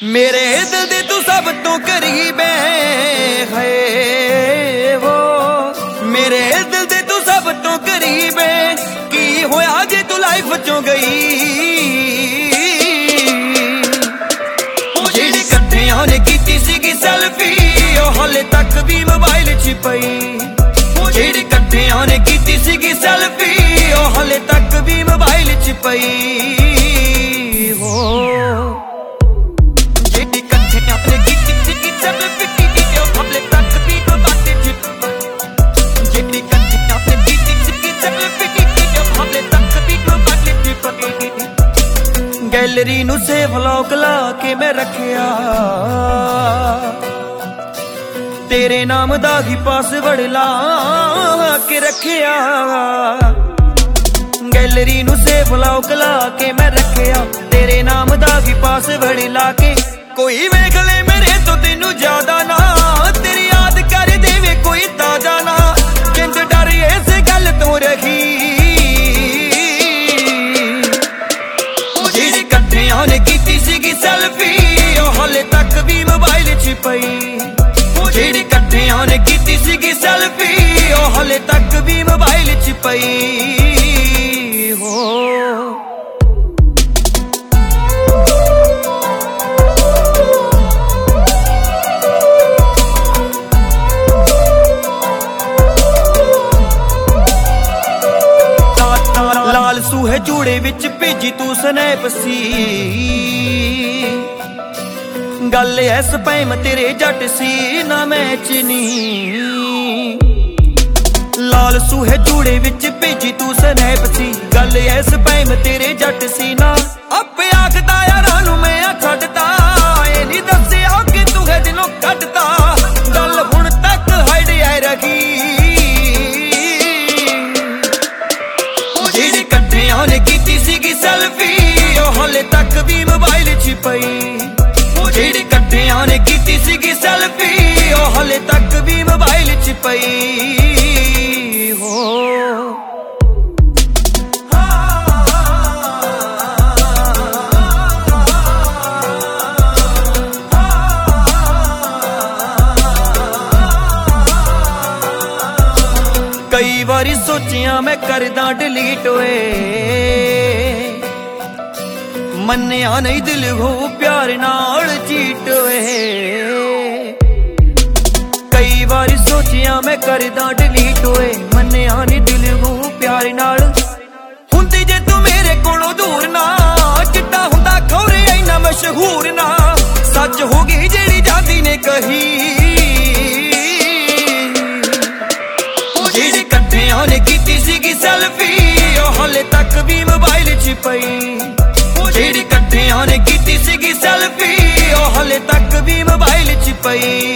मेरे दिल दे तू सब तो करीब है वो, मेरे दिल दे तू सब तो करीब है। की होया जे तू लाइफ चों गई, जेड़ी कट्ठियां ने कीती सीगी सेल्फी ओ हाले तक भी मोबाइल च पई। जेड़ी कट्ठियां ने कीती सीगी सेल्फी ओ हाले तक भी मोबाइल च पई हो। गैलरी नू सेव लॉक ला के मैं रखिया, तेरे नाम दा ही पासवर्ड ला के रखिया। गैलरी नू सेव लॉक ला के मैं रखिया, तेरे नाम दा ही पासवर्ड ला के। कोई वेख ले मेरे तो तेनू ज्यादा ना, तेरी याद कर देवे कोई ताजा ना। जिंद डर इस गल तो रही, ने कीती सीगी सेल्फी ओ हाले तक भी मोबाइल च पई। जेड़ी कट्ठियां ने कीती सीगी सेल्फी ओ हाले तक भी मोबाइल च पई हो। लाल सूहे चूड़े विच भेजी तू स्नैप सी, गल ऐ स्पैम तेरे जट सी ना मैच नी। लाल सूहे चूड़े विच भेजी तू स्नैप सी, गल ऐ स्पैम तेरे जट सी ना। आपे आखदा यारां नू मैं छड्डता, ए नी दस्सिया कि तू है दिलों कड्डता। गल हुण तक हाइड ऐ रखी, ने कीती सीगी सेल्फी ओ हाले तक भी मोबाइल च पई। जेड़ी कट्ठियां ने कीती सीगी सेल्फी ओ हाले तक भी मोबाइल च पई हो। कई बारी सोचिया मैं करदा डिलीट होए, मन्निया नहीं दिल हो प्यार नाल चीट होए। कई बारी सोचिया मैं करदा डिलीट होए, मन्निया नहीं दिल हो प्यार नाल। हुंदी जे तू मेरे कोलों दूर ना, चिट्टा हुंदा खौरे इन्ना मशहूर ना। सच होगी जेड़ी जादी ने कही, ने कीती सीगी सेल्फी ओ हाले तक भी मोबाइल च पई। जेड़ी कट्ठियां ने कीती सीगी सेल्फी ओ हाले तक भी मोबाइल च पई।